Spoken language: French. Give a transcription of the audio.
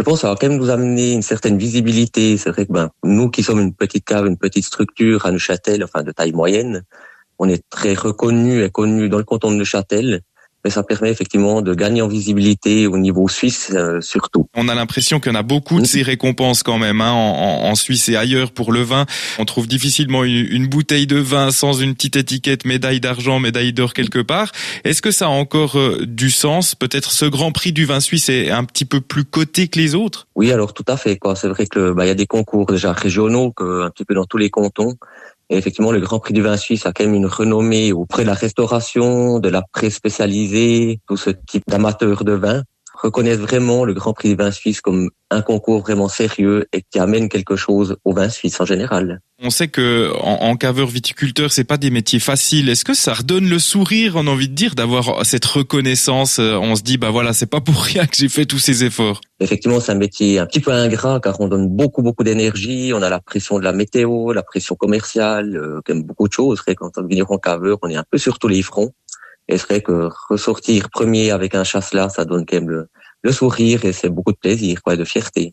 pense que ça va quand même nous amener une certaine visibilité. C'est vrai que nous qui sommes une petite cave, une petite structure à Neuchâtel, enfin de taille moyenne, on est très reconnus et connus dans le canton de Neuchâtel. Mais ça permet effectivement de gagner en visibilité au niveau suisse surtout. On a l'impression qu'il y en a beaucoup de ces récompenses quand même en Suisse et ailleurs pour le vin. On trouve difficilement une bouteille de vin sans une petite étiquette médaille d'argent, médaille d'or quelque part. Est-ce que ça a encore du sens? Peut-être ce Grand Prix du vin suisse est un petit peu plus coté que les autres? Oui, alors tout à fait, quoi. C'est vrai que y a des concours déjà régionaux un petit peu dans tous les cantons. Et effectivement, le Grand Prix du vin suisse a quand même une renommée auprès de la restauration, de la presse spécialisée, tout ce type d'amateurs de vin reconnaissent vraiment le Grand Prix du vin suisse comme un concours vraiment sérieux et qui amène quelque chose au vin suisse en général. On sait que en caveur viticulteur, c'est pas des métiers faciles. Est-ce que ça redonne le sourire, on a envie de dire, d'avoir cette reconnaissance? On se dit, voilà, c'est pas pour rien que j'ai fait tous ces efforts. Effectivement, c'est un métier un petit peu ingrat car on donne beaucoup d'énergie. On a la pression de la météo, la pression commerciale, quand même beaucoup de choses. C'est vrai qu'en tant que vigneron caveur, on est un peu sur tous les fronts. Et c'est vrai que ressortir premier avec un chasselas, ça donne quand même le sourire et c'est beaucoup de plaisir, de fierté.